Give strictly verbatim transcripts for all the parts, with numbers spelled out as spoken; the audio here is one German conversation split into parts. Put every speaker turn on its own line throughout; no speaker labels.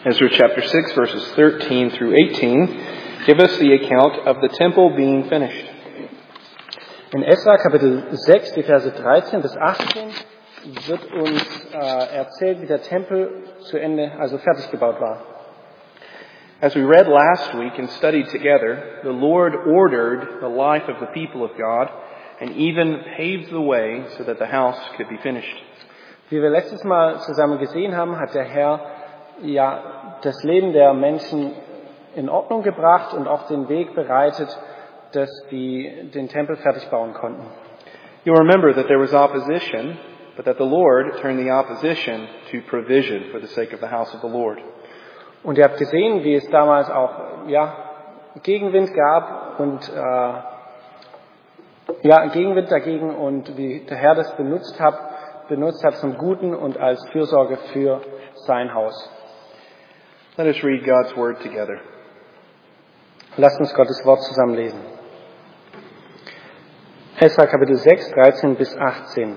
Ezra chapter six, verses thirteen through eighteen, give us the account of the temple being finished.
In Esra Kapitel sechs, die Verse dreizehn bis achtzehn, wird uns äh, erzählt, wie der Tempel zu Ende, also fertig gebaut war.
As we read last week and studied together, the Lord ordered the life of the people of God and even paved the way so that the house could be finished.
Wie wir letztes Mal zusammen gesehen haben, hat der Herr ja das Leben der Menschen in Ordnung gebracht und auch den Weg bereitet, dass die den Tempel fertig bauen konnten.
You'll remember that there was opposition, but that the Lord turned the opposition to provision for the sake of the house of the Lord.
Und ihr habt gesehen, wie es damals auch ja Gegenwind gab und äh, ja Gegenwind dagegen und wie der Herr das benutzt hat, benutzt hat zum Guten und als Fürsorge für sein Haus.
Let us read God's word together.
Lasst uns Gottes Wort zusammen lesen. Esra Kapitel sechs, dreizehn bis achtzehn.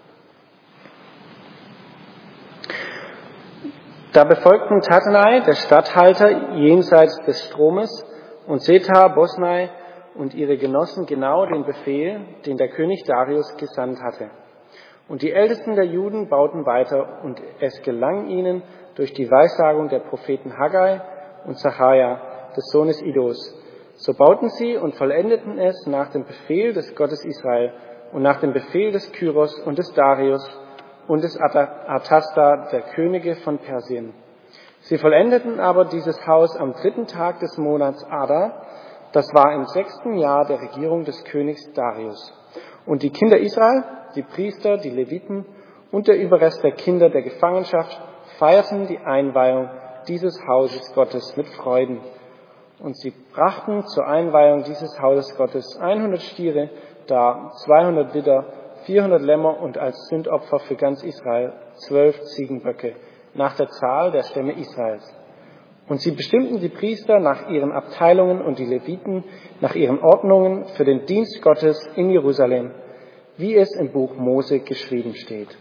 Da befolgten Tattenai, der Statthalter jenseits des Stromes, und Sethar, Bosnai und ihre Genossen genau den Befehl, den der König Darius gesandt hatte. Und die Ältesten der Juden bauten weiter, und es gelang ihnen durch die Weissagung der Propheten Haggai und Zacharia, des Sohnes Iddos. So bauten sie und vollendeten es nach dem Befehl des Gottes Israel und nach dem Befehl des Kyros und des Darius und des Artasda, der Könige von Persien. Sie vollendeten aber dieses Haus am dritten Tag des Monats Adar, das war im sechsten Jahr der Regierung des Königs Darius. Und die Kinder Israel, die Priester, die Leviten und der Überrest der Kinder der Gefangenschaft feierten die Einweihung dieses Hauses Gottes mit Freuden. Und sie brachten zur Einweihung dieses Hauses Gottes hundert Stiere dar, zweihundert Widder, vierhundert Lämmer und als Sündopfer für ganz Israel zwölf Ziegenböcke, nach der Zahl der Stämme Israels. Und sie bestimmten die Priester nach ihren Abteilungen und die Leviten nach ihren Ordnungen für den Dienst Gottes in Jerusalem, wie es im Buch Mose geschrieben steht.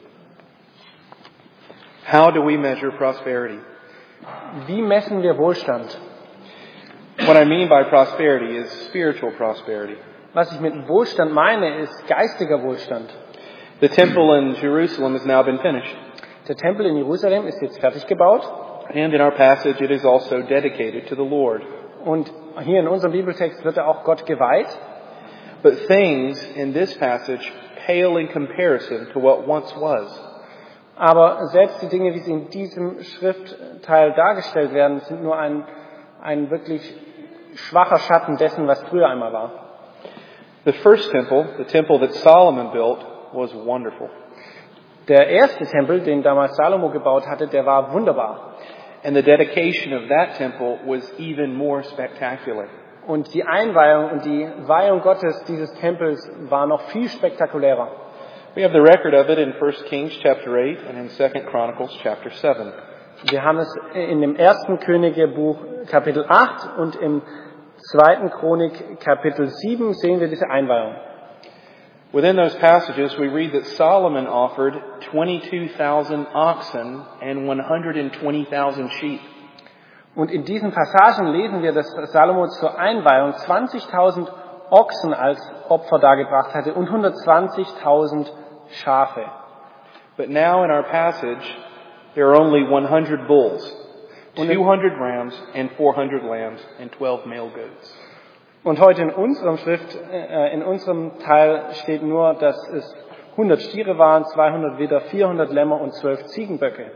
How do we measure prosperity?
Wie messen wir Wohlstand?
What I mean by prosperity is spiritual prosperity.
Was ich mit Wohlstand meine, ist geistiger Wohlstand.
The temple in Jerusalem has now been finished.
Der Tempel in Jerusalem ist jetzt fertig gebaut.
And in our passage it is also dedicated to the Lord.
Und hier in unserem Bibeltext wird er auch Gott geweiht.
But things in this passage pale in comparison to what once was.
Aber selbst die Dinge, wie sie in diesem Schriftteil dargestellt werden, sind nur ein, ein wirklich schwacher Schatten dessen, was früher einmal war.
The first temple, the temple that Solomon built, was wonderful.
Der erste Tempel, den damals Salomo gebaut hatte, der war wunderbar.
And the dedication of that temple was even more spectacular.
Und die Einweihung und die Weihung Gottes dieses Tempels war noch viel spektakulärer.
We have the record of it in First Kings chapter eight and in Second Chronicles chapter seven.
Wir haben es in dem ersten Königebuch Kapitel acht und im zweiten Chronik Kapitel sieben sehen wir diese Einweihung.
Within those passages we read that Solomon offered twenty-two thousand oxen and one hundred twenty thousand sheep.
Und in diesen Passagen lesen wir, dass Salomo zur Einweihung zwanzigtausend Ochsen als Opfer dargebracht hatte und hundertzwanzigtausend Schafe.
But now in our passage there are only one hundred bulls, two hundred rams and four hundred lambs and twelve male goats.
Und heute in unserem Schrift, äh, in unserem Teil steht nur, dass es hundert Stiere waren, zweihundert Widder, vierhundert Lämmer und zwölf Ziegenböcke.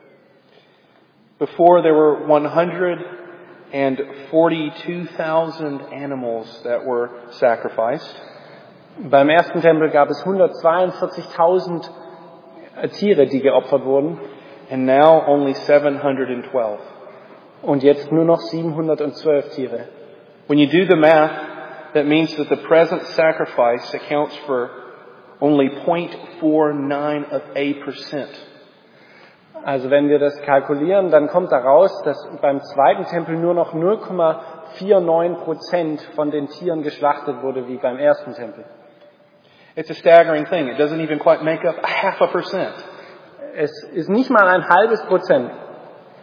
Before there were one hundred forty-two thousand animals that were sacrificed.
Beim ersten Tempel gab es hundertzweiundvierzigtausend Tiere, die geopfert wurden.
And now only seven hundred twelve.
Und jetzt nur noch siebenhundertzwölf Tiere.
When you do the math, that means that the present sacrifice accounts for only zero point four nine of a percent.
Also wenn wir das kalkulieren, dann kommt daraus, dass beim zweiten Tempel nur noch null Komma neunundvierzig Prozent von den Tieren geschlachtet wurde wie beim ersten Tempel.
It's a staggering thing. It doesn't even quite make up a half a percent.
Es ist nicht mal ein halbes Prozent.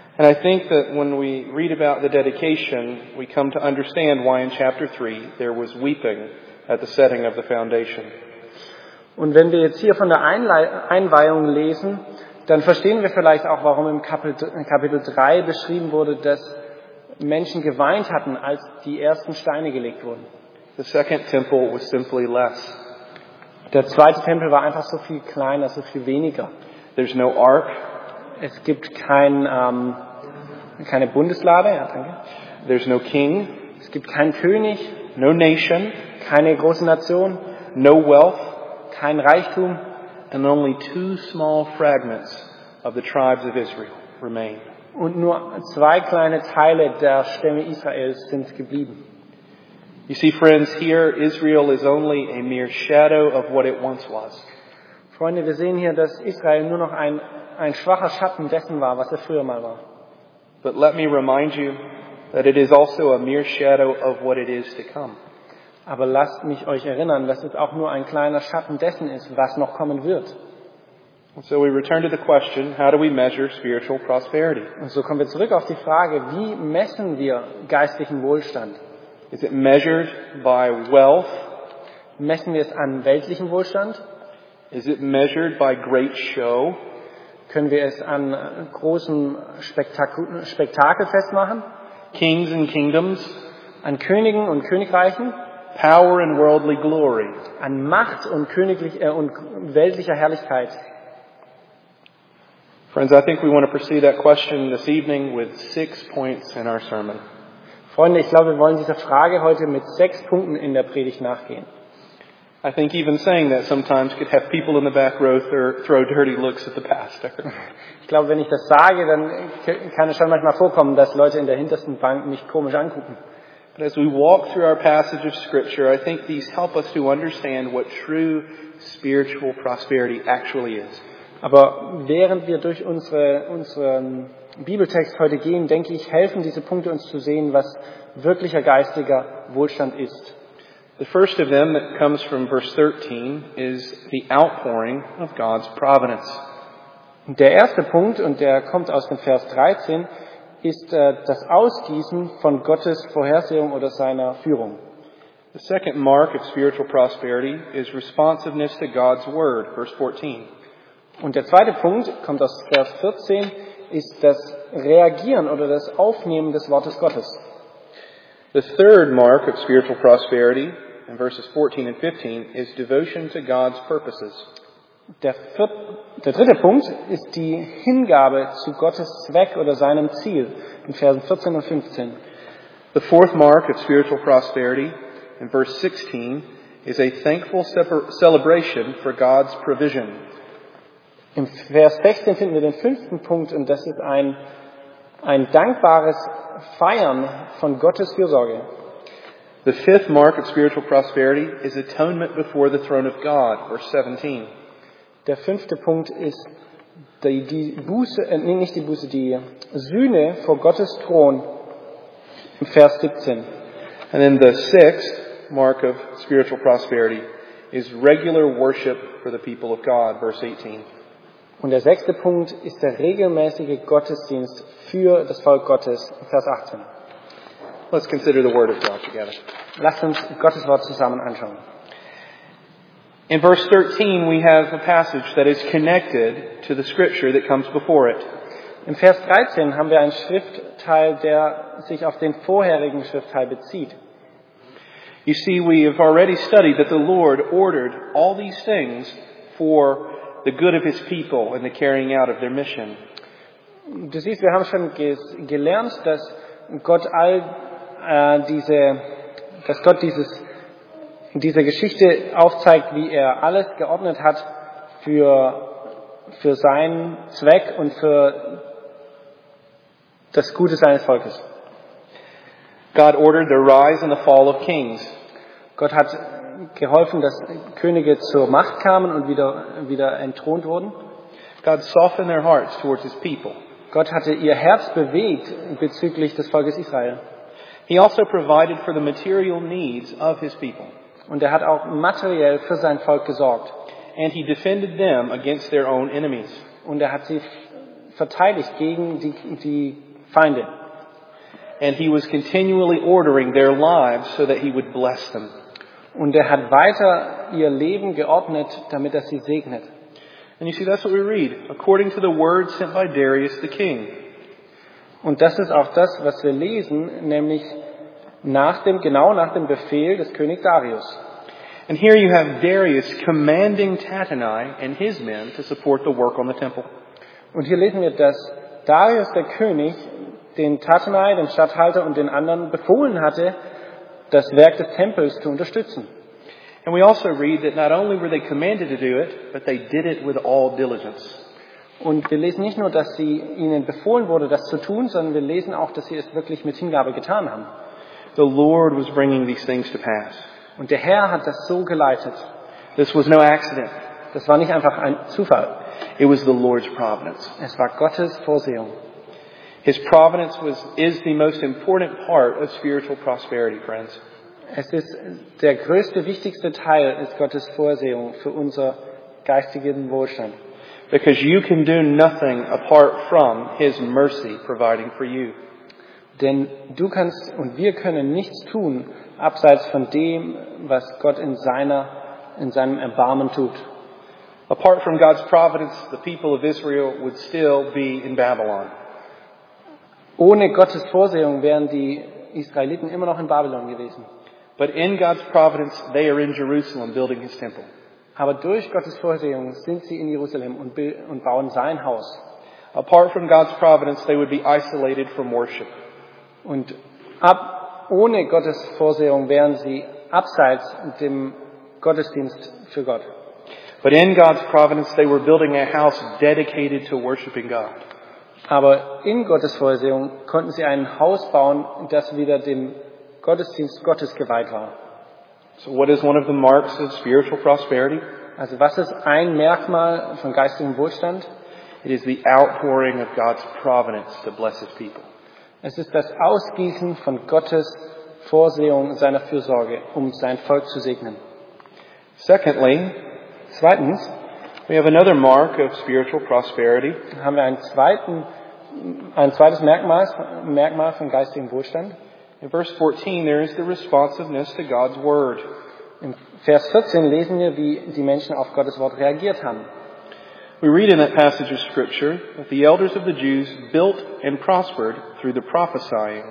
And I think that when we read about the dedication, we come to understand why in chapter three there was weeping at the setting of the foundation.
Und wenn wir jetzt hier von der Einlei- Einweihung lesen, dann verstehen wir vielleicht auch, warum im Kapitel, Kapitel drei beschrieben wurde, dass Menschen geweint hatten, als die ersten Steine gelegt wurden.
The second temple was simply less.
Der zweite Tempel war einfach so viel kleiner, so viel weniger.
There's no ark.
Es gibt kein, ähm, keine Bundeslade, ja, danke.
There's no king.
Es gibt keinen König,
No nation.
keine große Nation,
No wealth.
kein Reichtum.
And only two small fragments of the tribes of Israel remain.
Und nur zwei kleine Teile der Stämme Israels sind geblieben.
You see, friends, here Israel is only a mere shadow of what it once was.
Freunde, wir sehen hier, dass Israel nur noch ein, ein schwacher Schatten dessen war, was er früher mal war.
But let me remind you that it is also a mere shadow of what it is to come.
Aber lasst mich euch erinnern, dass es auch nur ein kleiner Schatten dessen ist, was noch kommen wird.
And so we return to the question, how do we measure spiritual prosperity?
Und so kommen wir zurück auf die Frage, wie messen wir geistlichen Wohlstand?
Is it measured by wealth?
Messen wir es an weltlichen Wohlstand?
Is it measured by great show?
Können wir es an großem Spektakel, Spektakel festmachen?
Kings and kingdoms?
An Königen und Königreichen?
Power and worldly glory?
An Macht und, königlich, äh, und weltlicher Herrlichkeit?
Friends, I think we want to pursue that question this evening with six points in our sermon.
Freunde, ich glaube, wir wollen dieser Frage heute mit sechs Punkten in der Predigt nachgehen.
I think even saying that sometimes could have people in the back row throw, throw dirty looks at the pastor.
Ich glaube, wenn ich das sage, dann kann es schon manchmal vorkommen, dass Leute in der hintersten Bank mich komisch angucken.
But as we walk through our passage of Scripture, I think these help us to understand what true spiritual prosperity actually is.
Aber während wir durch unsere, unseren Bibeltext heute gehen, denke ich, helfen diese Punkte uns zu sehen, was wirklicher geistiger Wohlstand ist.
The first of them that comes from verse thirteen is the outpouring of God's providence.
Der erste Punkt, und der kommt aus dem Vers dreizehn, ist äh, das Ausgießen von Gottes Vorhersehung oder seiner Führung.
The second mark of spiritual prosperity is responsiveness to God's word, verse fourteen.
Und der zweite Punkt, kommt aus Vers vierzehn, ist das Reagieren oder das Aufnehmen des Wortes Gottes.
The third mark of spiritual prosperity, in verses fourteen and fifteen, is devotion to God's purposes.
Der, viert, der dritte Punkt ist die Hingabe zu Gottes Zweck oder seinem Ziel, in Versen vierzehn und fünfzehn.
The fourth mark of spiritual prosperity, in verse sixteen, is a thankful celebration for God's provision.
Im Vers sechzehn finden wir den fünften Punkt, und das ist ein, ein dankbares Feiern von Gottes Fürsorge.
The fifth mark of spiritual prosperity is atonement before the throne of God, verse seventeen.
Der fünfte Punkt ist die, die Buße, äh, nee, nicht die Buße, die Sühne vor Gottes Thron, im Vers siebzehn.
And then the sixth mark of spiritual prosperity is regular worship for the people of God, verse eighteen.
Und der sechste Punkt ist der regelmäßige Gottesdienst für das Volk Gottes, Vers achtzehn.
Let's consider the Word of God together.
Lasst uns Gottes Wort zusammen anschauen.
In verse thirteen, we have a passage that is connected to the scripture that comes before it.
Im Vers dreizehn haben wir einen Schriftteil, der sich auf den vorherigen Schriftteil bezieht.
You see, we have already studied that the Lord ordered all these things for the good of His people and the carrying out of their mission.
Du siehst, wir haben schon ges- gelernt, dass Gott all äh, diese, dass Gott dieses, in dieser Geschichte aufzeigt, wie er alles geordnet hat für, für seinen Zweck und für das Gute seines Volkes.
God ordered the rise and the fall of kings.
Gott hat geholfen, dass Könige zur Macht kamen und wieder, wieder entthront wurden.
God softened their hearts towards His people.
Gott hatte ihr Herz bewegt bezüglich des Volkes Israel.
He also provided for the material needs of His people.
Und er hat auch materiell für sein Volk gesorgt.
And He defended them against their own enemies.
Und er hat sie verteidigt gegen die, die Feinde.
And he was continually ordering their lives so that he would bless them.
Und er hat weiter ihr Leben geordnet, damit er sie segnet.
And you see, that's what we read, according to the word sent by Darius the king.
Und das ist auch das, was wir lesen, nämlich nach dem, genau nach dem Befehl des König Darius.
And here you have Darius commanding Tattenai and his men to support the work on the temple.
Und hier lesen wir, dass Darius der König den Tattenai, den Statthalter und den anderen befohlen hatte, das Werk des Tempels zu unterstützen.
And we also read that not only were they commanded to do it, but they did it with all diligence.
Und wir lesen nicht nur, dass sie ihnen befohlen wurde, das zu tun, sondern wir lesen auch, dass sie es wirklich mit Hingabe getan haben.
The Lord was bringing these things to pass.
Und der Herr hat das so geleitet.
This was no accident.
Das war nicht einfach ein Zufall.
It was the Lord's providence.
Es war Gottes Vorsehung.
His providence was, is the most important part of spiritual prosperity, friends.
Es ist der größte, wichtigste Teil ist Gottes Vorsehung für unser geistigen Wohlstand.
Because you can do nothing apart from His mercy providing for you.
Denn du kannst und wir können nichts tun, abseits von dem, was Gott in seiner, in seinem Erbarmen tut.
Apart from God's providence, the people of Israel would still be in Babylon.
Ohne Gottes Vorsehung wären die Israeliten immer noch in Babylon gewesen.
But in God's providence, they are in Jerusalem building His temple.
Aber durch Gottes Vorsehung sind sie in Jerusalem und, und bauen sein Haus.
Apart from God's providence, they would be isolated from worship.
Und ab, ohne Gottes Vorsehung wären sie abseits dem Gottesdienst für Gott.
But in God's providence, they were building a house dedicated to worshiping God.
Aber in Gottes Vorsehung konnten sie ein Haus bauen, das wieder dem Gottesdienst Gottes geweiht war.
So what is one of the marks of spiritual prosperity?
Also was ist ein Merkmal von geistigem Wohlstand?
It is the outpouring of God's providence to bless His people.
Es ist das Ausgießen von Gottes Vorsehung und seiner Fürsorge, um sein Volk zu segnen.
Secondly,
zweitens,
we have another mark of spiritual prosperity.
Haben wir einen zweiten, ein zweites Merkmal, Merkmal von geistigem Wohlstand.
In verse fourteen, there is the responsiveness to God's word.
In Vers vierzehn lesen wir, wie die Menschen auf Gottes Wort reagiert haben.
We read in that passage of Scripture that the elders of the Jews built and prospered through the prophesying.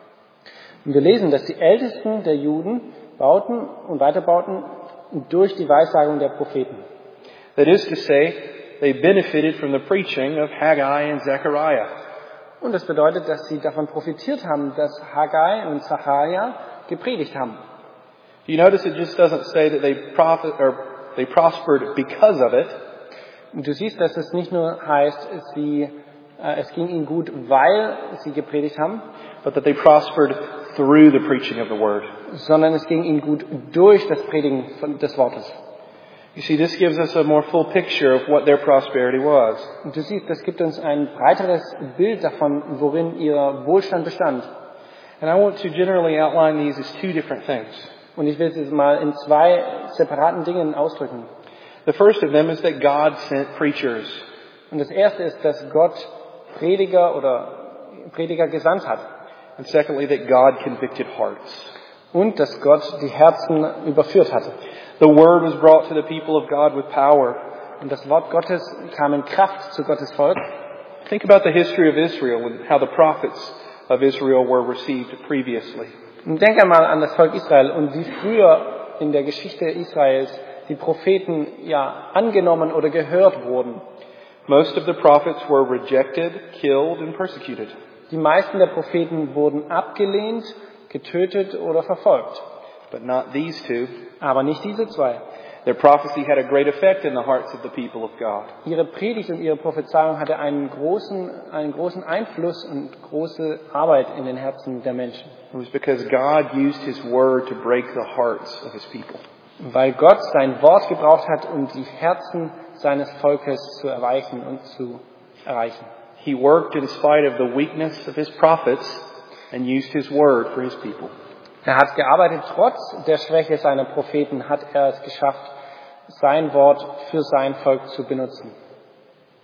Und wir lesen, dass die Ältesten der Juden bauten und weiterbauten durch die Weissagung der Propheten.
That is to say, they benefited from the preaching of Haggai and Zechariah.
Und das bedeutet, dass sie davon profitiert haben, dass Haggai und Zachariah gepredigt haben.
You notice it just doesn't say that they profit or they prospered because of it.
Und du siehst, dass es nicht nur heißt, sie, äh, es ging ihnen gut, weil sie gepredigt haben,
but that they prospered through the preaching of the word.
Sondern es ging ihnen gut durch das Predigen von, des Wortes.
You see, this gives us a more full picture of what their prosperity was.
Und du siehst, das gibt uns ein breiteres Bild davon, worin ihr Wohlstand bestand.
And I want to generally outline these as two different things.
Und ich will es mal in zwei separaten Dingen ausdrücken.
The first of them is that God sent preachers.
Und das erste ist, dass Gott Prediger oder Prediger gesandt hat.
And secondly, that God convicted hearts.
Und dass Gott die Herzen überführt hatte.
The word was brought to the people of God with power.
Und das Wort Gottes kam in Kraft zu Gottes Volk.
Think about the history of Israel and how the prophets of Israel were received previously.
Und denk einmal an das Volk Israel und wie früher in der Geschichte Israels die Propheten ja angenommen oder gehört wurden.
Most of the prophets were rejected, killed and persecuted.
Die meisten der Propheten wurden abgelehnt, getötet oder verfolgt.
But not these two.
Aber nicht diese zwei.
Their prophecy had a great effect in the hearts of the people of God.
Ihre Predigt und ihre Prophezeiung hatte einen großen, einen großen Einfluss und große Arbeit in den Herzen der Menschen.
It was because God used His word to break the hearts of His people.
Weil Gott sein Wort gebraucht hat, um die Herzen seines Volkes zu erweichen und zu erreichen.
He worked in spite of the weakness of His prophets and used His word for His people.
Er hat gearbeitet, trotz der Schwäche seiner Propheten hat er es geschafft, sein Wort für sein Volk zu benutzen.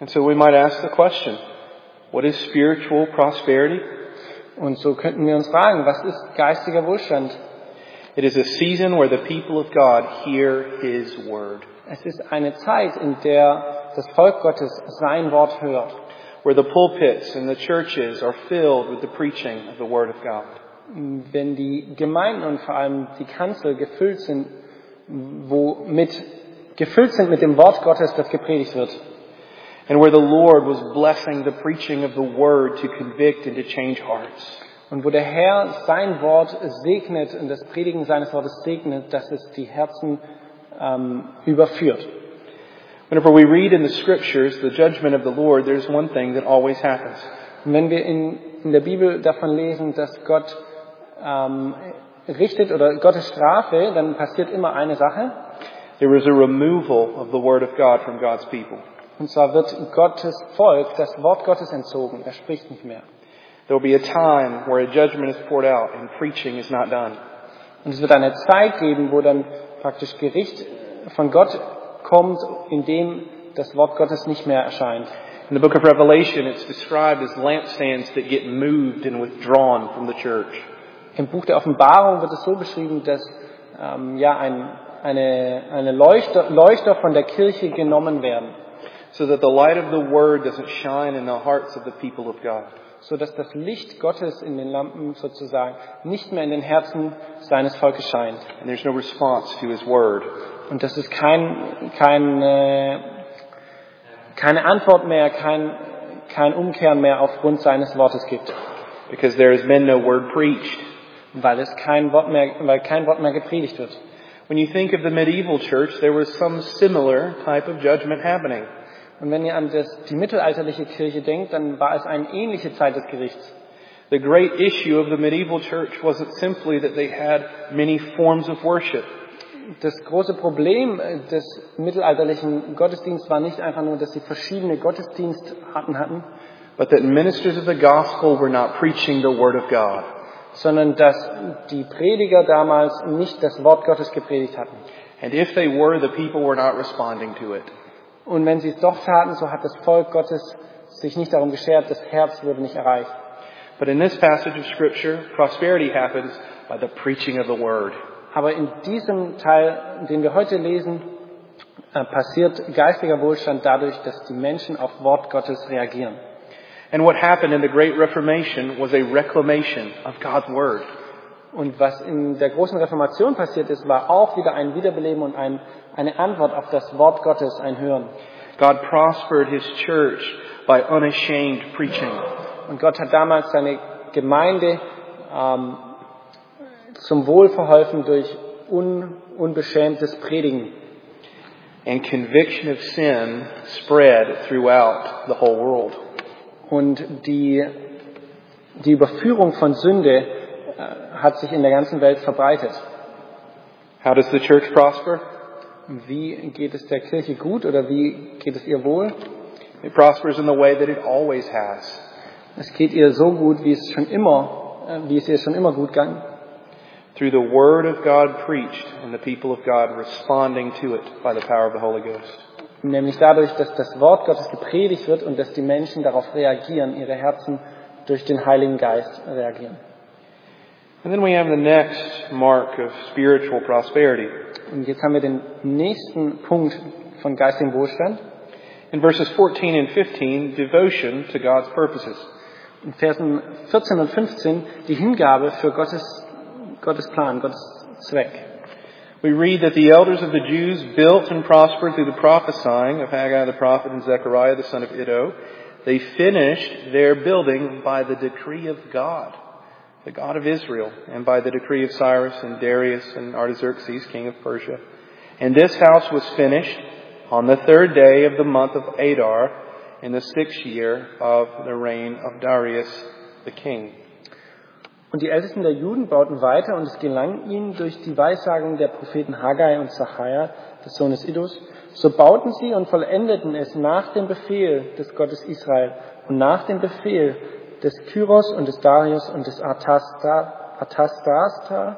And so we might ask the question, what is spiritual prosperity?
Und so könnten wir uns fragen, was ist geistiger Wohlstand?
It is a season where the people of God hear His word.
Es ist eine Zeit, in der das Volk Gottes sein Wort hört.
Where the pulpits and the churches are filled with the preaching of the word of God.
Wenn die Gemeinden und vor allem die Kanzel gefüllt sind, wo mit, gefüllt sind mit dem Wort Gottes, das gepredigt wird.
And where the Lord was blessing the preaching of the word to convict and to change hearts.
Und wo der Herr sein Wort segnet und das Predigen seines Wortes segnet, dass es die Herzen ähm, überführt.
Whenever we read in the scriptures the judgment of the Lord, there's one thing that always happens.
Und wenn wir in, in der Bibel davon lesen, dass Gott ähm, richtet oder Gottes Strafe, dann passiert immer eine Sache.
There is a removal of the word of God from God's people.
Und zwar wird Gottes Volk das Wort Gottes entzogen. Er spricht nicht mehr.
There will be a time where a judgment is poured out and preaching is not done.
Und es wird eine Zeit geben, wo dann praktisch Gericht von Gott kommt, in dem das Wort Gottes nicht mehr erscheint.
In the book of Revelation, it's described as lampstands that get moved and withdrawn from the church.
Im Buch der Offenbarung wird es so beschrieben, dass ähm, ja ein, eine, eine Leuchter, Leuchter von der Kirche genommen werden.
So that the light of the word doesn't shine in the hearts of the people of God.
So dass das Licht Gottes in den Lampen sozusagen nicht mehr in den Herzen seines Volkes scheint.
And there's no response to His word.
Und dass es kein, kein, äh, keine Antwort mehr, kein, kein Umkehren mehr aufgrund seines Wortes gibt.
Because there has been no word preached.
Weil es kein Wort mehr, weil kein Wort mehr gepredigt wird.
When you think of the medieval church, there was some similar type of judgment happening.
Und wenn ihr an das, die mittelalterliche Kirche denkt, dann war es eine ähnliche Zeit des Gerichts.
The great issue of the medieval church wasn't simply that they had many forms of worship.
Das große Problem des mittelalterlichen Gottesdienstes war nicht einfach nur, dass sie verschiedene Gottesdienstarten hatten,
but that ministers of the gospel were not preaching the word of God.
Sondern dass die Prediger damals nicht das Wort Gottes gepredigt hatten.
And if they were, the people were not responding to it.
Und wenn sie es doch taten, so hat das Volk Gottes sich nicht darum geschert, das Herz wurde nicht erreicht.
But in this passage of Scripture, prosperity happens by the preaching of the Word.
Aber in diesem Teil, den wir heute lesen, passiert geistiger Wohlstand dadurch, dass die Menschen auf Wort Gottes reagieren.
And what happened in the Great Reformation was a reclamation of God's Word.
Und was in der großen Reformation passiert ist, war auch wieder ein Wiederbeleben und ein, eine Antwort auf das Wort Gottes, ein Hören.
God prospered His church by unashamed preaching.
Und Gott hat damals seine Gemeinde ähm, zum Wohl verholfen durch un, unbeschämtes Predigen.
And conviction of sin spread throughout the whole world.
Und die, die Überführung von Sünde äh, hat sich in der ganzen Welt verbreitet.
How does the church prosper?
Wie geht es der Kirche gut oder wie geht es ihr wohl?
It prospers in the way that it always has.
Es geht ihr so gut, wie es schon immer, äh, wie es ihr schon immer gut ging.
Through the word of God preached and the people of God responding to it by the power of the Holy Ghost.
Nämlich dadurch, dass das Wort Gottes gepredigt wird und dass die Menschen darauf reagieren, ihre Herzen durch den Heiligen Geist reagieren.
And then we have the next mark of spiritual prosperity.
Und jetzt haben wir den nächsten Punkt von geistigem Wohlstand.
In verses fourteen and fifteen, devotion to God's purposes.
In Versen vierzehn und fünfzehn die Hingabe für Gottes, Gottes Plan, Gottes Zweck.
We read that the elders of the Jews built and prospered through the prophesying of Haggai the prophet and Zechariah the son of Iddo. They finished their building by the decree of God, the God of Israel, and by the decree of Cyrus and Darius and Artaxerxes, king of Persia. And this house was finished on the third day of the month of Adar in the sixth year of the reign of Darius the king.
Und die Ältesten der Juden bauten weiter, und es gelang ihnen durch die Weissagung der Propheten Haggai und Zachariah, des Sohnes Iddos, so bauten sie und vollendeten es nach dem Befehl des Gottes Israel und nach dem Befehl des Kyros und des Darius und des Artasasta, Artasasta,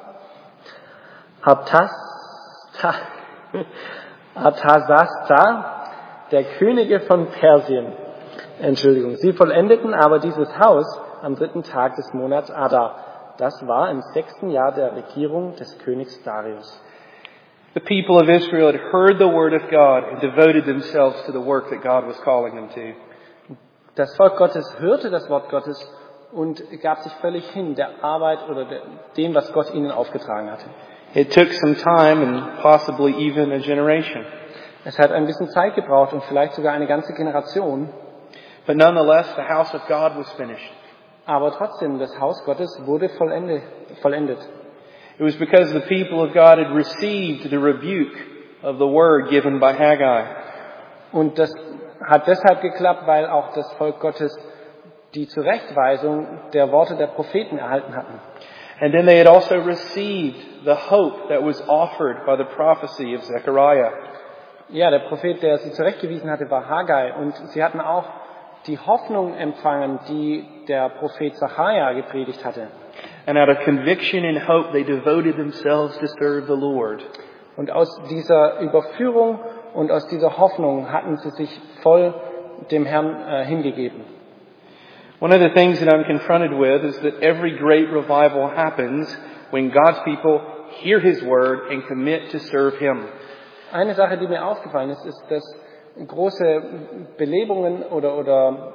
Artasasta, Artasasta, der Könige von Persien. Entschuldigung. Sie vollendeten aber dieses Haus am dritten Tag des Monats Adar. Das war im sechsten Jahr der Regierung des Königs Darius.
The people of Israel had heard the word of God and devoted themselves to the work that God was calling them to.
Das Volk Gottes hörte das Wort Gottes und gab sich völlig hin der Arbeit oder dem, was Gott ihnen aufgetragen hatte.
It took some time and possibly even a generation.
Es hat ein bisschen Zeit gebraucht und vielleicht sogar eine ganze Generation.
But nonetheless, the house of God was finished.
Aber trotzdem, das Haus Gottes wurde vollendet. vollendet.
It was because the people of God had received the rebuke of the word given by Haggai.
Und das hat deshalb geklappt, weil auch das Volk Gottes die Zurechtweisung der Worte der Propheten erhalten hatten.
And then they had also received the hope that was offered by the prophecy of Zechariah.
Ja, der Prophet, der sie zurechtgewiesen hatte, war Haggai. Und sie hatten auch die Hoffnung empfangen, die der Prophet Zachariah gepredigt hatte.
And out of conviction and hope, they devoted themselves to serve the Lord.
Und aus dieser Überführung und aus dieser Hoffnung hatten sie sich voll dem Herrn äh, hingegeben.
One of the things that I'm confronted with is that every great revival happens when God's people hear His word and commit to serve Him.
Eine Sache, die mir aufgefallen ist, ist, dass große Belebungen oder, oder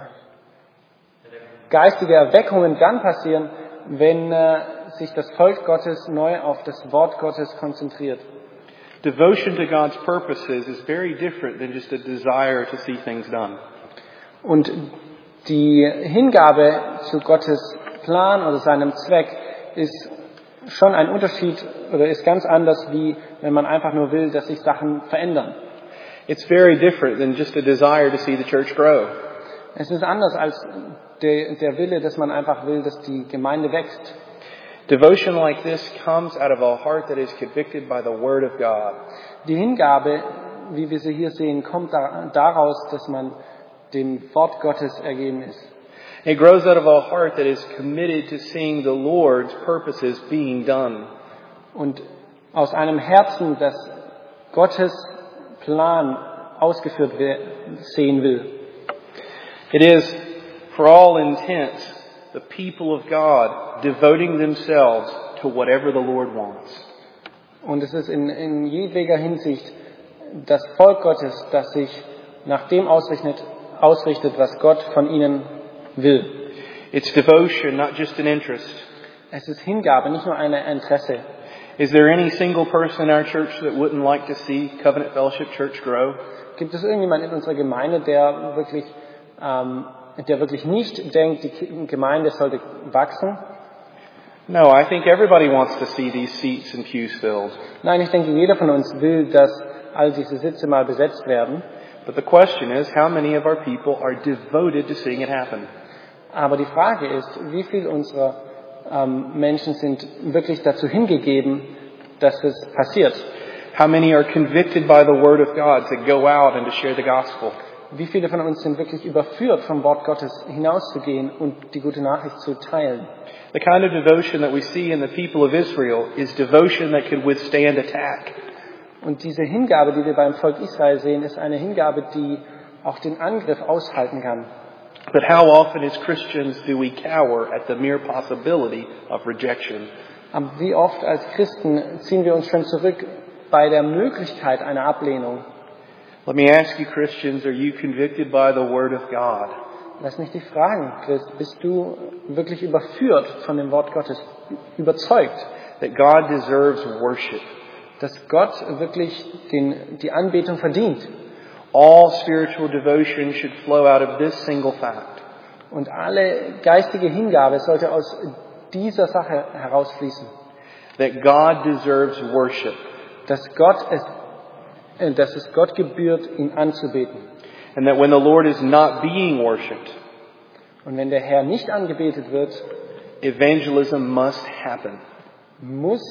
geistige Erweckungen dann passieren, wenn äh, sich das Volk Gottes neu auf das Wort Gottes konzentriert.
Devotion to God's purposes is very different than just a desire to see things done.
Und die Hingabe zu Gottes Plan oder seinem Zweck ist schon ein Unterschied oder ist ganz anders, wie wenn man einfach nur will, dass sich Sachen verändern.
It's very different than just a desire to see the church grow.
Es ist anders als der, der Wille, dass man einfach will, dass die Gemeinde wächst.
Devotion like this comes out of a heart that is convicted by the Word of God.
Die Hingabe, wie wir sie hier sehen, kommt daraus, dass man dem Wort Gottes ergeben ist.
It grows out of a heart that is committed to seeing the Lord's purposes being done.
Und aus einem Herzen, das Gottes Plan ausgeführt sehen will.
It is, for all intents, the people of God devoting themselves to whatever the Lord wants.
Und es ist in, in jedweder Hinsicht das Volk Gottes, das sich nach dem ausrichtet, ausrichtet, was Gott von ihnen will.
It's devotion, not just an interest.
Es ist Hingabe, nicht nur ein Interesse.
Is there any single person in our church that wouldn't like to see Covenant Fellowship Church grow?
Gibt es irgendjemanden in unserer Gemeinde, der wirklich, ähm, der wirklich nicht denkt, die Gemeinde sollte wachsen?
No, I think everybody wants to see these seats and pews filled.
Nein, ich denke, jeder von uns will, dass all diese Sitze mal besetzt werden.
But the question is, how many of our people are devoted to seeing it happen?
Aber die Frage ist, wie viele unserer ähm, Menschen sind wirklich dazu hingegeben, dass es passiert?
How many are convicted by the Word of God to go out and to share the gospel?
Wie viele von uns sind wirklich überführt, vom Wort Gottes hinauszugehen und die gute Nachricht zu teilen?
The kind of devotion that we see in the people of Israel is devotion that could withstand attack.
Und diese Hingabe, die wir beim Volk Israel sehen, ist eine Hingabe, die auch den Angriff aushalten kann.
But how often as Christians do we cower at the mere possibility of rejection?
Aber wie oft als Christen ziehen wir uns schon zurück bei der Möglichkeit einer Ablehnung?
Let me ask you, Christians, are you convicted by the Word of God?
Lass mich dich fragen, Christ, bist du wirklich überführt von dem Wort Gottes, überzeugt,
That God deserves worship.
dass Gott wirklich den, die Anbetung verdient?
All spiritual devotion should flow out of this single fact.
Und alle geistige Hingabe sollte aus dieser Sache herausfließen,
That God deserves worship.
dass Gott es, äh, dass es Gott gebührt, ihn anzubeten.
And that when the Lord is not being worshipped,
Und wenn der Herr nicht angebetet wird,
evangelism must happen.
muss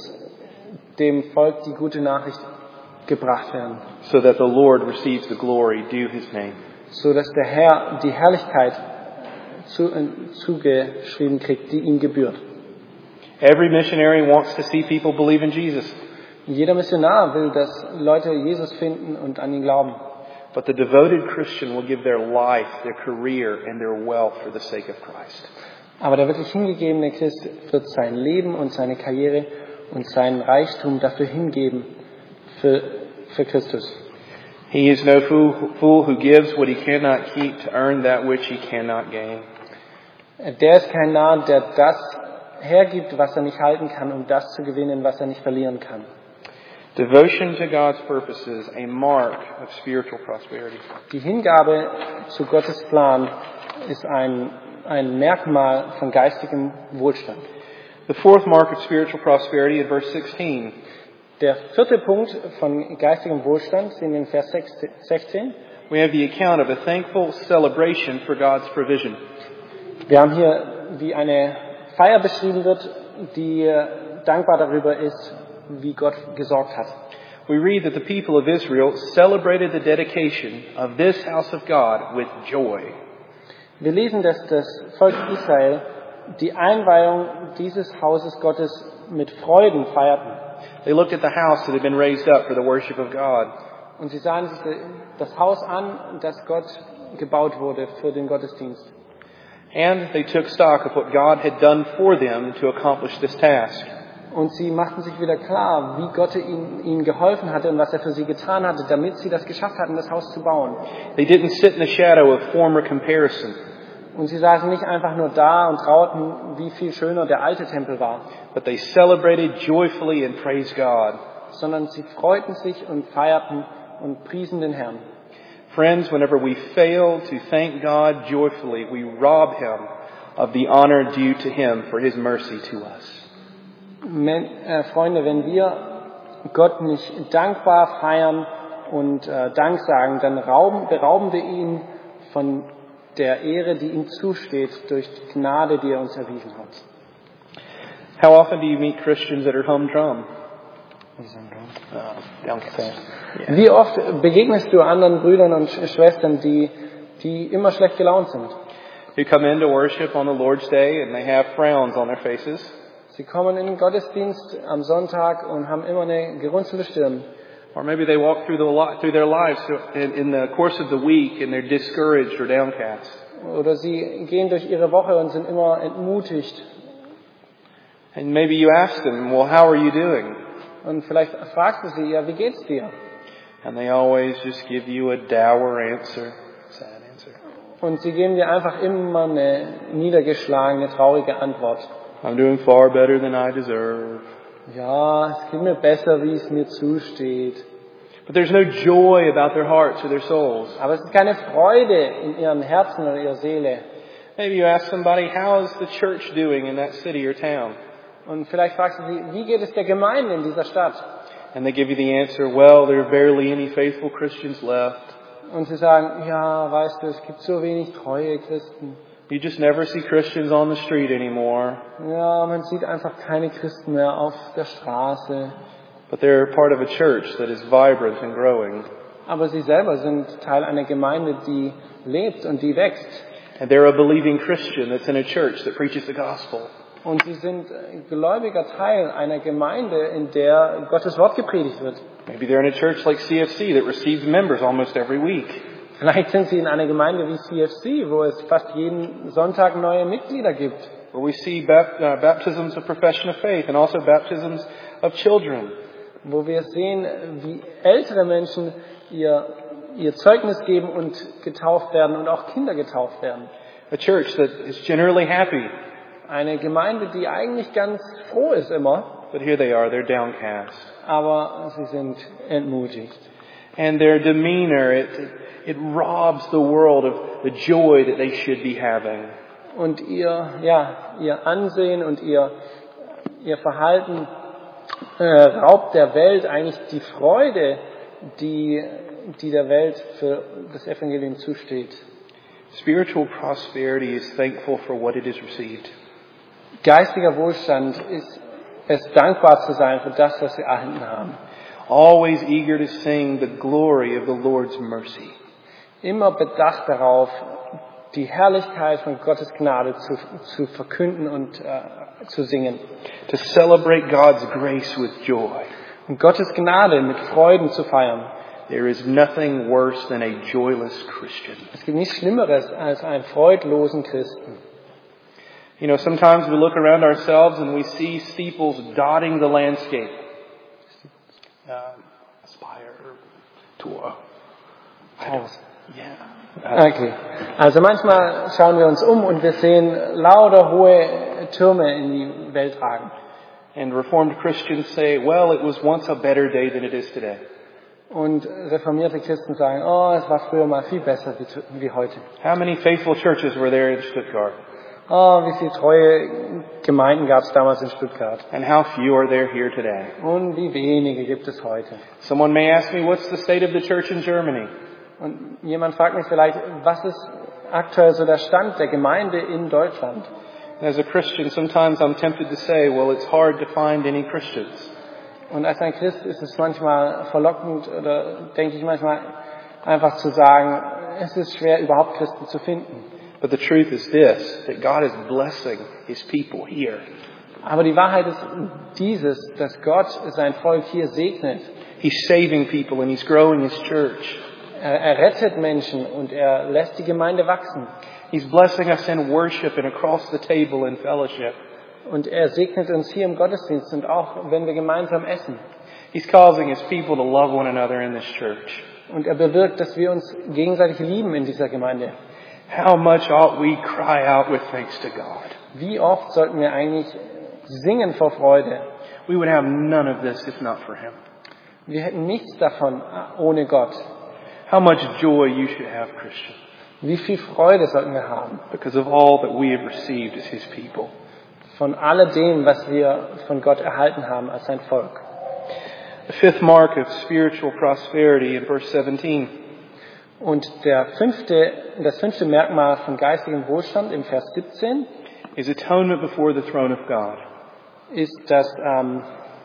dem Volk die gute Nachricht gebracht werden,
So that the Lord receives the glory due His name.
so dass der Herr die Herrlichkeit zu, äh, zugeschrieben kriegt, die ihm gebührt.
Every missionary wants to see people believe in Jesus.
Jeder Missionar will, dass Leute Jesus finden und an ihn glauben.
But the devoted Christian will give their life, their career, and their wealth for the sake of Christ.
Aber der wirklich hingegebene Christ wird sein Leben und seine Karriere und seinen Reichtum dafür hingeben, für, für Christus.
He is no fool, fool who gives what he cannot keep to earn that which he cannot gain.
Der ist kein Narr, der das hergibt, was er nicht halten kann, um das zu gewinnen, was er nicht verlieren kann.
Devotion to God's purposes, a mark of spiritual prosperity.
Die Hingabe zu Gottes Plan ist ein, ein Merkmal von geistigem Wohlstand.
The fourth mark of spiritual prosperity in verse sixteen.
Der vierte Punkt von geistigem Wohlstand sind in Vers sechzehn.
We have the account of a thankful celebration for God's provision.
Wir haben hier, wie eine Feier beschrieben wird, die dankbar darüber ist, wie Gott gesorgt hat.
We read that the people of Israel celebrated the dedication of this house of God with joy.
Wir lesen, dass das Volk Israel die Einweihung dieses Hauses Gottes mit Freuden feierten.
They looked at the house that had been raised up for the worship of God.
Und sie sahen sich das Haus an, das Gott gebaut wurde für den Gottesdienst.
And they took stock of what God had done for them to accomplish this task.
Und sie machten sich wieder klar, wie Gott ihnen, ihnen geholfen hatte und was er für sie getan hatte, damit sie das geschafft hatten, das Haus zu bauen.
They didn't sit in the shadow of former comparison.
Und sie saßen nicht einfach nur da und trauten, wie viel schöner der alte Tempel war.
But they celebrated joyfully and praised God.
Sondern sie freuten sich und feierten und priesen den Herrn.
Friends, whenever we fail to thank God joyfully, we rob Him of the honor due to Him for His mercy to us.
Men, äh, Freunde, wenn wir Gott nicht dankbar feiern und äh, Dank sagen, dann rauben, berauben wir ihn von der Ehre, die ihm zusteht durch die Gnade, die er uns erwiesen hat.
How often do you meet Christians that are humdrum? Uh, downcast. Yeah.
Wie oft begegnest du anderen Brüdern und Schwestern, die, die immer schlecht gelaunt sind?
Who come in to worship on the Lord's Day and they have frowns on their faces?
Sie kommen in den Gottesdienst am Sonntag und haben immer eine gerunzelte Stirn.
Or maybe they walk through, the, through their lives in, in the course of the week and they're discouraged or downcast.
Oder sie gehen durch ihre Woche und sind immer entmutigt.
And maybe you ask them, well, how are you doing?
Und vielleicht fragst du sie, ja, wie geht's dir?
And they always just give you a dour answer, sad answer.
Und sie geben dir einfach immer eine niedergeschlagene, traurige Antwort.
I'm doing far better than I deserve.
Ja, es geht mir besser, wie es mir zusteht.
But there's no joy about their hearts or their souls.
Aber es ist keine Freude in ihren Herzen oder ihrer Seele.
Maybe you ask somebody, how is the church doing in that city or town?
Und vielleicht fragst du sie, wie geht es der Gemeinde in dieser Stadt?
And they give you the answer, well, there are barely any faithful Christians left.
Und sie sagen, ja, weißt du, es gibt so wenig treue Christen.
You just never see Christians on the street anymore.
Ja, man sieht einfach keine Christen mehr auf der Straße.
But they're part of a church that is vibrant and growing.
Aber sie selber sind Teil einer Gemeinde, die lebt und die wächst.
And they're a believing Christian that's in a church that preaches the gospel.
Und sie sind gläubiger Teil einer Gemeinde, in der Gottes Wort gepredigt wird.
Maybe they're in a church like C F C that receives members almost every week.
Vielleicht sind sie in einer Gemeinde wie C F C, wo es fast jeden Sonntag neue Mitglieder gibt.
Where we see bap- uh, baptisms of profession of faith and also baptisms of children.
Wo wir sehen, wie ältere Menschen ihr, ihr Zeugnis geben und getauft werden und auch Kinder getauft werden.
A church that is generally happy.
Eine Gemeinde, die eigentlich ganz froh ist immer.
But here they are, they're downcast.
Aber sie sind entmutigt.
And their demeanor, it, it robs the world of the joy that they should be having.
Und ihr, ja, ihr Ansehen und ihr, ihr Verhalten äh, raubt der Welt eigentlich die Freude, die, die der Welt für das Evangelium zusteht.
Spiritual prosperity is thankful for what it has received.
Geistiger Wohlstand ist es, dankbar zu sein für das, was wir erhalten haben.
Always eager to sing the glory of the Lord's mercy.
Immer bedacht darauf, die Herrlichkeit von Gottes Gnade zu, zu verkünden und äh, zu singen.
To celebrate God's grace with joy.
Und Gottes Gnade mit Freuden zu feiern.
There is nothing worse than a joyless Christian.
Es gibt nichts Schlimmeres als einen freudlosen Christen.
You know, sometimes we look around ourselves and we see steeples dotting the landscape. Uh, Spire, Tor.
Haus.
Yeah.
Okay. Also manchmal schauen wir uns um und wir sehen lauter hohe Türme in die Welt ragen.
And Reformed Christians say, well, it was once a better day than it is today.
Und reformierte Christen sagen, oh, es war früher mal viel besser wie, wie heute.
How many faithful churches were there in Stuttgart?
Oh, wie viele treue Gemeinden gab es damals in Stuttgart.
And how few are there here today?
Und wie wenige gibt es heute.
Someone may ask me, what's the state of the church in Germany?
Und jemand fragt mich vielleicht, was ist aktuell so der Stand der Gemeinde in Deutschland?
As a Christian, sometimes I'm tempted to say, well, it's hard to find any Christians.
Und als ein Christ ist es manchmal verlockend oder denke ich manchmal einfach zu sagen, es ist schwer überhaupt Christen zu finden.
But the truth is this, that God is blessing His people here.
Aber die Wahrheit ist dieses, dass Gott sein Volk hier segnet.
He's saving people and He's growing His church.
Er, er rettet Menschen und er lässt die Gemeinde wachsen.
He's blessing us in worship and across the table in fellowship.
Und er segnet uns hier im Gottesdienst und auch, wenn wir gemeinsam essen.
He's causing His people to love one another in this church.
Und er bewirkt, dass wir uns gegenseitig lieben in dieser Gemeinde.
How much ought we cry out with thanks to God?
Wie oft sollten wir eigentlich singen vor Freude?
We would have none of this if not for Him.
Wir hätten nichts davon ohne Gott.
How much joy you should have, Christian,
Wie viel Freude sollten wir haben
because of all that we have received as His people.
von alledem, was wir von Gott erhalten haben als sein Volk.
The fifth mark of spiritual prosperity in verse seventeen
Und der fünfte, das fünfte Merkmal von geistigem Wohlstand im Vers siebzehn
is atonement before the throne of God.
ist das, ähm,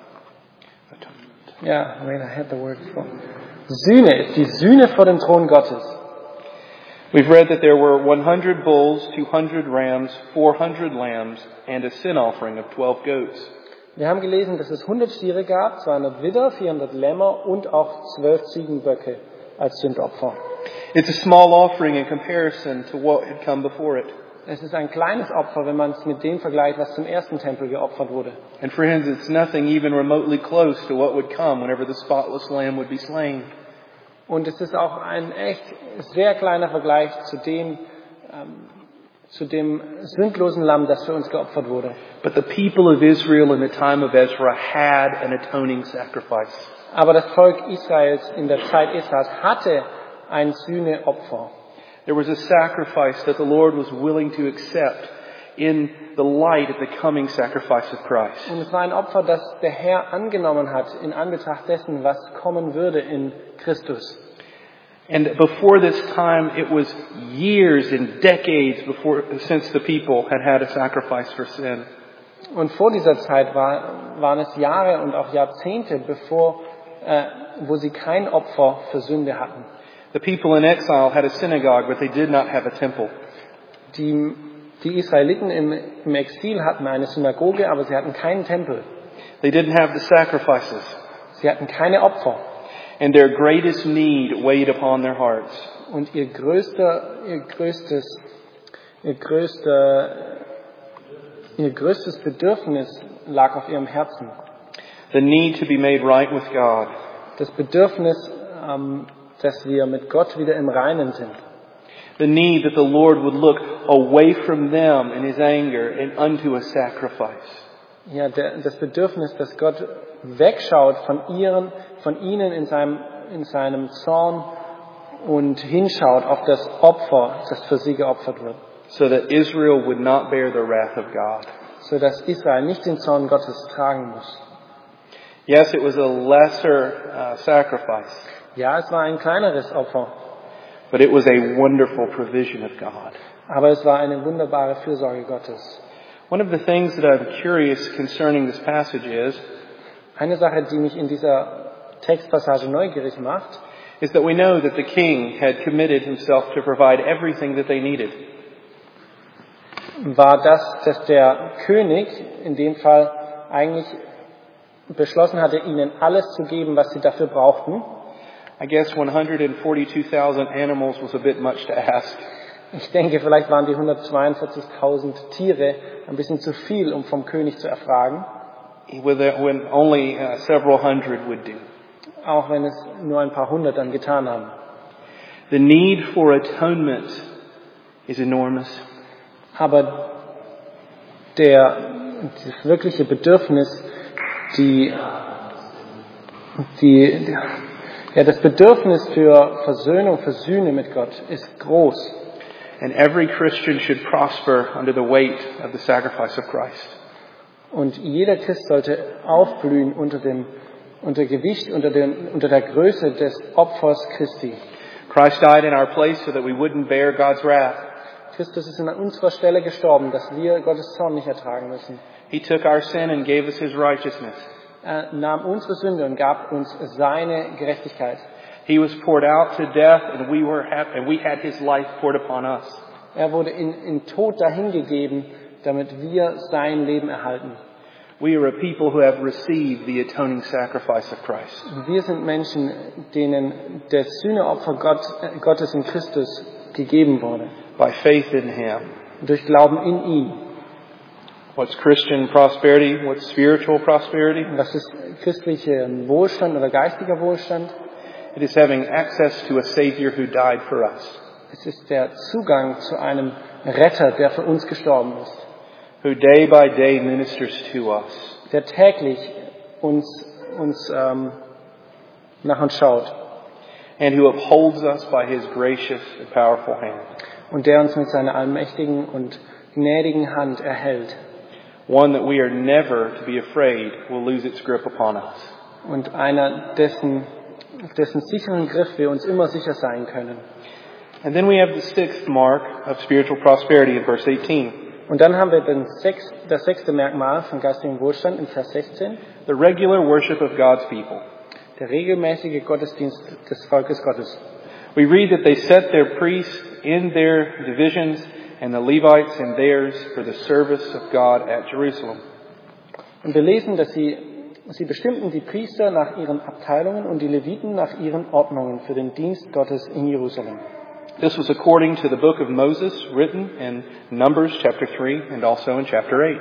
ja, wait, I had the word before. Sühne ist die Sühne vor dem Thron Gottes.
We've read that there were one hundred bulls, two hundred rams, four hundred lambs, and a sin offering of twelve goats.
Wir haben gelesen, dass es hundert Stiere gab, zweihundert Widder, vierhundert Lämmer und auch zwölf Ziegenböcke als Sündopfer.
It's a small offering in comparison to what had come before it.
Es ist ein kleines Opfer, wenn man es mit dem vergleicht, was zum ersten Tempel geopfert wurde.
And friends, it's nothing even remotely close to what would come whenever the spotless lamb would be slain.
Und es ist auch ein echt sehr kleiner Vergleich zu dem, ähm, zu dem sündlosen Lamm, das für uns geopfert wurde.
But the people of Israel in the time of Ezra had an atoning sacrifice.
Aber das Volk Israels in der Zeit Esras hatte ein Sühneopfer.
There was a sacrifice that the Lord was willing to accept in the light of the coming sacrifice of Christ.
Und es war ein Opfer, das der Herr angenommen hat in Anbetracht dessen, was kommen würde in Christus.
And before this time, it was years and decades before, since the people had had a sacrifice for sin.
Und vor dieser Zeit war, waren es Jahre und auch Jahrzehnte, bevor, äh, wo sie kein Opfer für Sünde hatten.
The people in exile had a synagogue, but they did not have a temple.
Die, die Israeliten im, im Exil hatten eine Synagoge, aber sie hatten keinen Tempel.
They didn't have the sacrifices.
Sie hatten keine Opfer.
And their greatest need weighed upon their hearts.
Und ihr größter, ihr größtes, ihr größter, ihr größtes Bedürfnis lag auf ihrem Herzen.
The need to be made right with God.
Das Bedürfnis, ähm, dass wir mit Gott wieder im Reinen sind.
The need that the Lord would look away from them in His anger and unto a sacrifice.
Ja, der, das Bedürfnis, dass Gott wegschaut von ihren, von ihnen in seinem, in seinem Zorn und hinschaut auf das Opfer, das für sie geopfert wird.
So that Israel would not bear the wrath of God.
So dass Israel nicht den Zorn Gottes tragen muss.
Yes, it was a lesser uh, sacrifice.
Ja, es war ein kleineres Opfer.
But it was a wonderful provision of God.
Aber es war eine wunderbare Fürsorge Gottes.
One of the things that I'm curious concerning this passage is,
Eine Sache, die mich in dieser Textpassage neugierig macht,
is that we know that the king had committed himself to provide everything that they needed.
war das, dass der König in dem Fall eigentlich beschlossen hatte, ihnen alles zu geben, was sie dafür brauchten.
I guess one hundred forty-two thousand animals was a bit much to ask.
Ich denke, vielleicht waren die hundertzweiundvierzigtausend Tiere ein bisschen zu viel, um vom König zu erfragen.
When only uh, several hundred would do.
Auch wenn es nur ein paar hundert dann getan haben.
The need for atonement is enormous.
Aber der, das wirkliche Bedürfnis, die, die, ja, das Bedürfnis für Versöhnung, für Sühne mit Gott ist groß.
And every Christian should prosper under the weight of the sacrifice of Christ.
Und jeder Christ sollte aufblühen unter dem, unter Gewicht, unter dem, unter der Größe des Opfers Christi.
Christ died in our place so that we wouldn't bear God's wrath.
Christus ist an unserer Stelle gestorben, dass wir Gottes Zorn nicht ertragen müssen.
He took our sin and gave us His righteousness.
Er nahm unsere Sünde und gab uns seine Gerechtigkeit.
He was poured out to death, and we were ha- and we had His life poured upon us.
Er wurde in, in Tod dahingegeben, damit wir sein Leben erhalten.
We are a people who have received the atoning sacrifice of Christ.
Wir sind Menschen, denen das Sühneopfer Gott, äh, Gottes in Christus gegeben wurde.
By faith in Him.
Durch Glauben in ihn.
What's Christian prosperity? What's spiritual prosperity?
Was ist christlicher Wohlstand oder geistiger Wohlstand?
It is having access to a Savior who died for us.
Es ist der Zugang zu einem Retter, der für uns gestorben ist.
Who day by day ministers to us.
Der täglich uns, uns ähm, nach uns schaut.
And who upholds us by His gracious and powerful hand.
Und der uns mit seiner allmächtigen und gnädigen Hand erhält.
One that we are never to be afraid will lose its grip upon us.
Und einer, dessen, dessen sicheren Griff wir uns immer sicher sein können.
And then we have the sixth mark of spiritual prosperity in verse eighteen.
Und dann haben wir den sechs, das sechste Merkmal von geistigem Wohlstand in Vers sechzehn.
The regular worship of God's people.
Der regelmäßige Gottesdienst des Volkes Gottes.
We read that they set their priests in their divisions and the Levites in theirs for the service of God at Jerusalem.
Und wir lesen, dass sie, sie bestimmten die Priester nach ihren Abteilungen und die Leviten nach ihren Ordnungen für den Dienst Gottes in Jerusalem.
This was according to the book of Moses, written in Numbers chapter three and also in chapter eight.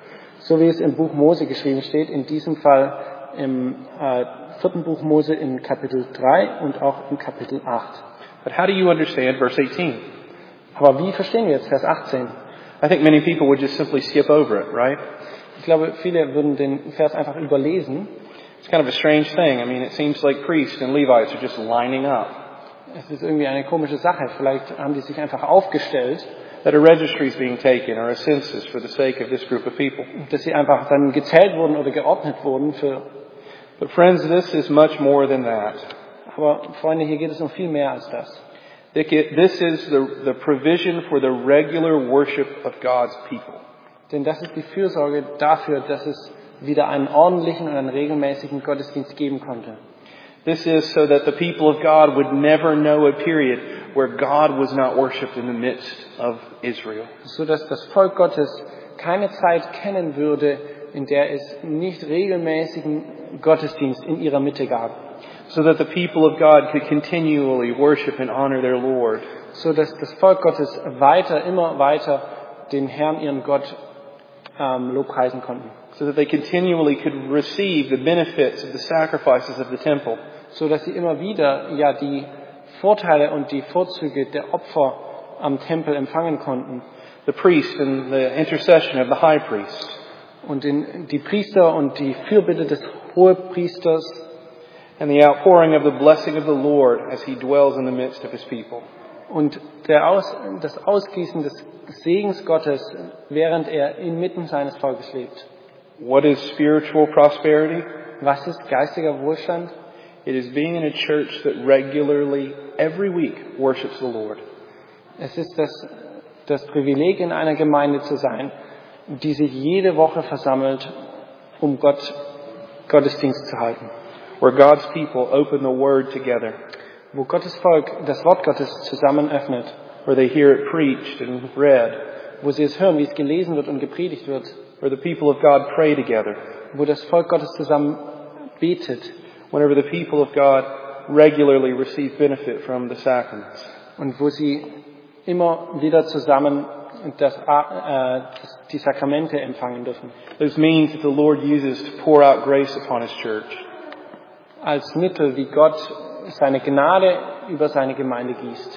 So wie es im Buch Mose geschrieben steht, in diesem Fall im äh, vierten Buch Mose in Kapitel drei und auch im Kapitel acht.
But how do you understand verse eighteen?
Aber wie verstehen wir jetzt Vers achtzehn?
I think many people would just simply skip over it, right?
Ich glaube, viele würden den Vers einfach überlesen.
It's kind of a strange thing. I mean, it seems like priests and Levites are just lining up.
Es ist irgendwie eine komische Sache. Vielleicht haben die sich einfach aufgestellt,
That a registry is being taken or a census for the sake of this group of people.
dass sie einfach dann gezählt wurden oder geordnet wurden für.
But friends, this is much more than that.
Aber Freunde, hier geht es um viel mehr als das.
This is the, the provision for the regular worship of God's people.
Denn das ist die Fürsorge dafür, dass es wieder einen ordentlichen und einen regelmäßigen Gottesdienst geben konnte.
This is so that the people of God would never know a period where God was not worshipped in the midst of Israel.
So dass das Volk Gottes keine Zeit kennen würde, in der es nicht regelmäßigen Gottesdienst in ihrer Mitte gab.
So that the people of God could continually worship and honor their Lord.
So dass das Volk Gottes weiter, immer weiter den Herrn, ihren Gott, ähm, lobpreisen konnten.
So that they continually could receive the benefits of the sacrifices of the temple.
So dass sie immer wieder ja die Vorteile und die Vorzüge der Opfer am Tempel empfangen konnten.
The priest and the intercession of the high priest.
Und in, die Priester und die Fürbitte des Hohepriesters.
And the outpouring of the blessing of the Lord as He dwells in the midst of His people.
Und der Aus, das Ausgießen des Segens Gottes, während er inmitten seines Volkes lebt.
What is spiritual prosperity?
Was ist geistiger Wohlstand?
It is being in a church that regularly, every week, worships the Lord.
Es ist das, das Privileg, in einer Gemeinde zu sein, die sich jede Woche versammelt, um Gott, Gottesdienst zu halten.
Where God's people open the Word together.
Wo Gottes Volk das Wort Gottes zusammen öffnet.
Where they hear it preached and read.
Wo sie es hören, wie es gelesen wird und gepredigt wird.
Where the people of God pray together.
Wo das Volk Gottes zusammen betet.
Whenever the people of God regularly receive benefit from the sacraments.
Und wo sie immer wieder zusammen das, äh, das, die Sakramente empfangen dürfen.
Those means that the Lord uses to pour out grace upon His church.
Als Mittel, wie Gott seine Gnade über seine Gemeinde gießt.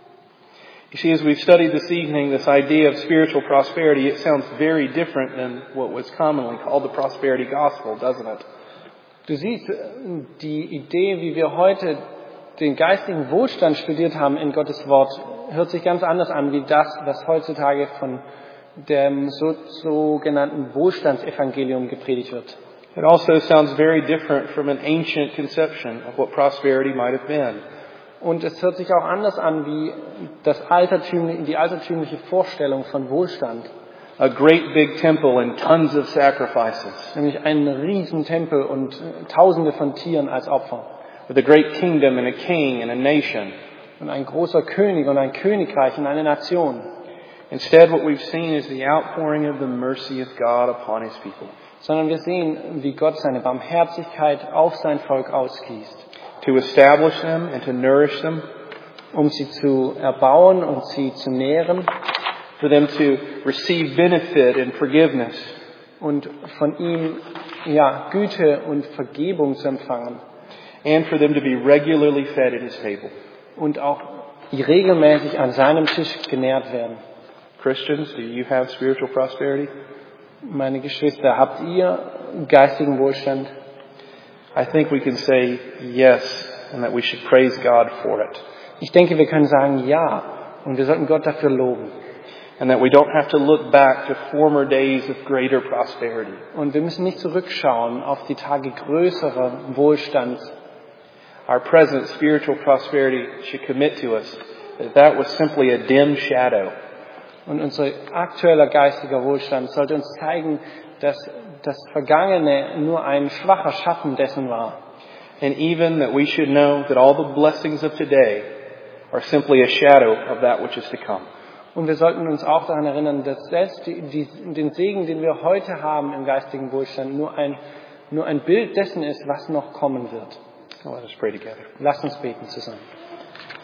You see, as we've studied this evening, this idea of spiritual prosperity, it sounds very different than what was commonly called the prosperity gospel, doesn't it?
Du siehst, die Idee, wie wir heute den geistigen Wohlstand studiert haben in Gottes Wort, hört sich ganz anders an, wie das, was heutzutage von dem so, sogenannten Wohlstandsevangelium gepredigt wird.
It also sounds very different from an ancient conception of what prosperity might have been.
Und es hört sich auch anders an, wie das altertümliche, die altertümliche Vorstellung von Wohlstand.
A great big temple and tons of sacrifices.
Nämlich einen riesen Tempel und Tausende von Tieren als Opfer.
With a great kingdom and a king and a nation.
Und ein großer König und ein Königreich und eine Nation.
Instead, what we've seen is the outpouring of the mercy of God upon His people.
Sondern wir sehen, wie Gott seine Barmherzigkeit auf sein Volk ausgießt.
To establish them and to nourish them.
Um sie zu erbauen und sie zu nähren.
For them to receive benefit and forgiveness.
Und von ihm, ja, Güte und Vergebung zu empfangen.
And for them to be regularly fed at His table.
Und auch regelmäßig an seinem Tisch genährt werden.
Christians, do you have spiritual prosperity?
Meine Geschwister, habt ihr geistigen Wohlstand?
I think we can say yes, and that we should praise God for it.
Ich denke, wir können sagen ja, und wir sollten Gott dafür loben.
And that we don't have to look back to former days of greater prosperity.
Und wir müssen nicht zurückschauen auf die Tage größerer Wohlstands.
Our present spiritual prosperity should commit to us that that was simply a dim shadow.
Und unser aktueller geistiger Wohlstand sollte uns zeigen, dass das Vergangene nur ein schwacher Schatten dessen war.
And even that we should know that all the blessings of today are simply a shadow of that which is to come.
Und wir sollten uns auch daran erinnern, dass selbst die, die, den Segen, den wir heute haben im geistigen Wohlstand, nur ein, nur ein Bild dessen ist, was noch kommen wird.
Let us pray together.
Lasst uns beten zusammen.